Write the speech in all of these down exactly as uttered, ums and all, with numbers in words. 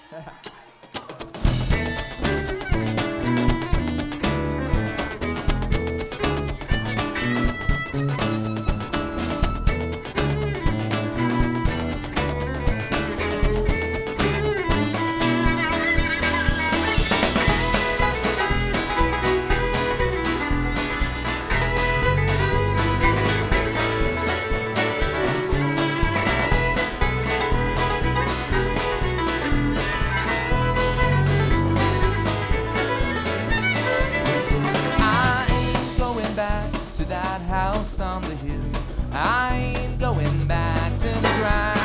To that house on the hill, I ain't going back to the grind.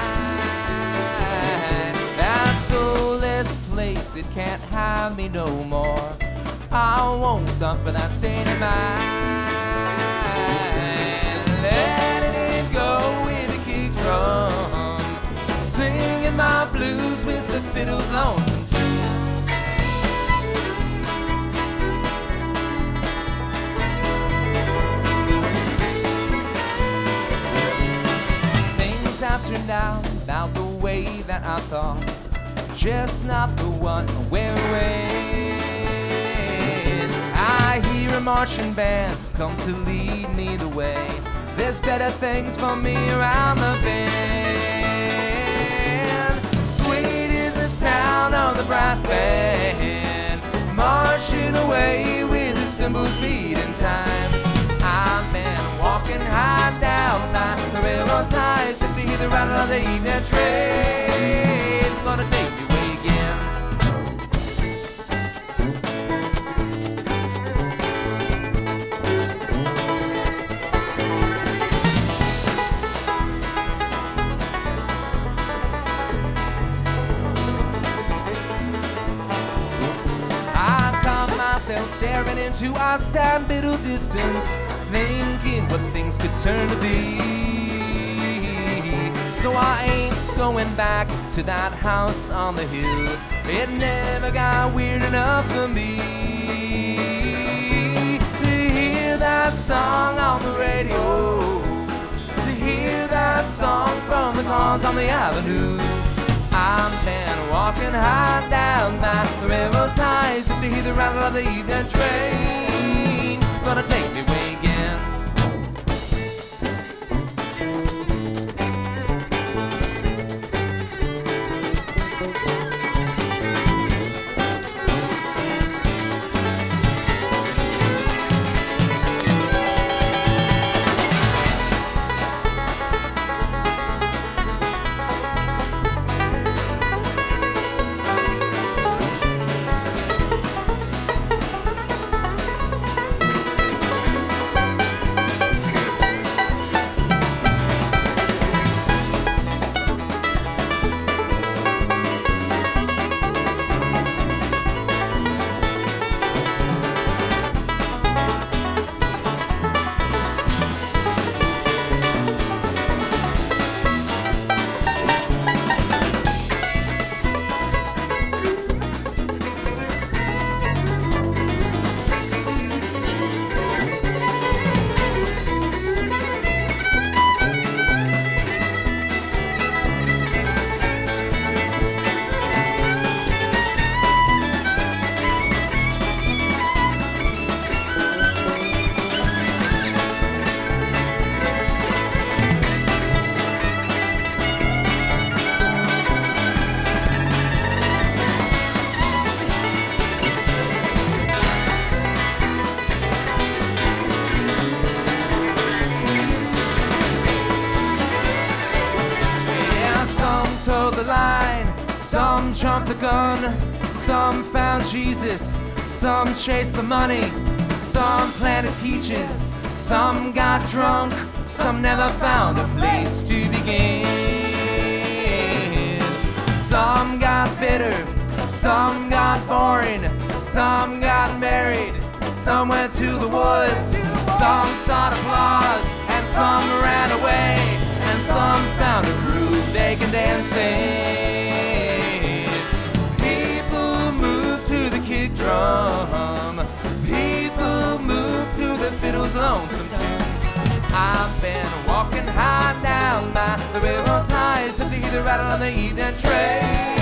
That soulless place, it can't have me no more. I won't suffer that state of mind. Letting it go with a kick drum, singing my blues with the fiddle's lonesome tune. Turned out about the way that I thought, just not the one we're in. I hear a marching band come to lead me the way. There's better things for me around the bend. Sweet is the sound of the brass band, marching away with the cymbals beating time. I've been walking high down by the railroad ties just to hear the rattle of the evening train. It's gonna take me away again. I caught myself staring into our sad middle distance, thinking what things could turn to be. So I ain't going back to that house on the hill. It never got weird enough for me to hear that song on the radio, to hear that song from the cars on the avenue. I've been walking high down by the railroad ties just to hear the rattle of the evening train. Gonna take me away again. The line. Some jumped the gun, some found Jesus, some chased the money, some planted peaches, some got drunk, some never found a place to begin. Some got bitter, some got boring, some got married, some went to the woods, some sought applause, and some ran away, and some found a groove they can dance in. People move to the kick drum, people move to the fiddle's lonesome tune. I've been walking high down by the railroad ties just to hear the rattle on the evening train.